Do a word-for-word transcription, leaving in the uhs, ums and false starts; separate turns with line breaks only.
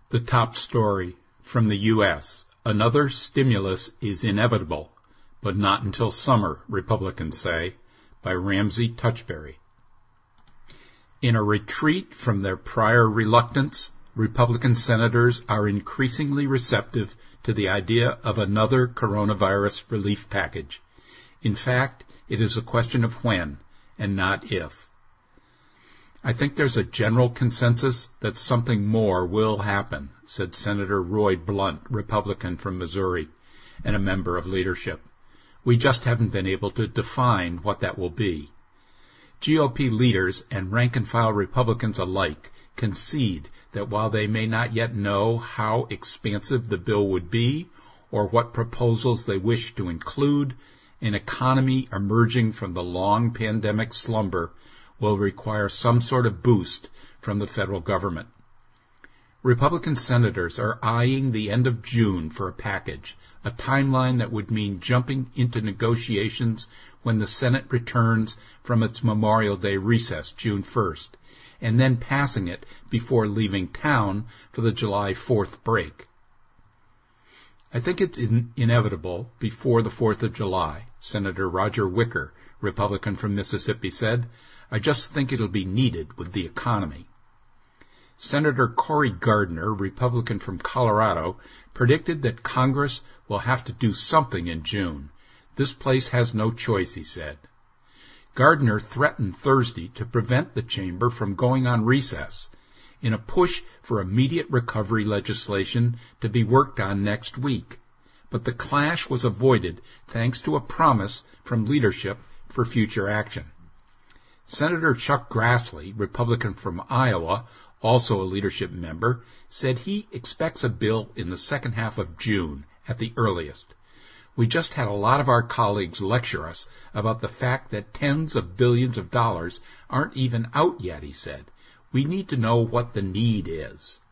The top story from the U S Another stimulus is inevitable, but not until summer, Republicans say, by Ramsey Touchberry. In a retreat from their prior reluctance, Republican senators are increasingly receptive to the idea of another coronavirus relief package. In fact, it is a question of when and not if. I think there's a general consensus that something more will happen, said Senator Roy Blunt, Republican from Missouri, and a member of leadership. We just haven't been able to define what that will be. G O P leaders and rank-and-file Republicans alike concede that while they may not yet know how expansive the bill would be or what proposals they wish to include, an economy emerging from the long pandemic slumber will require some sort of boost from the federal government. Republican senators are eyeing the end of June for a package, a timeline that would mean jumping into negotiations when the Senate returns from its Memorial Day recess June first, and then passing it before leaving town for the July fourth break. I think it's in- inevitable before the fourth of July, Senator Roger Wicker, Republican from Mississippi, said. I just think it'll be needed with the economy. Senator Cory Gardner, Republican from Colorado, predicted that Congress will have to do something in June. This place has no choice, he said. Gardner threatened Thursday to prevent the chamber from going on recess in a push for immediate recovery legislation to be worked on next week. But the clash was avoided thanks to a promise from leadership for future action. Senator Chuck Grassley, Republican from Iowa, also a leadership member, said he expects a bill in the second half of June at the earliest. We just had a lot of our colleagues lecture us about the fact that tens of billions of dollars aren't even out yet, he said. We need to know what the need is.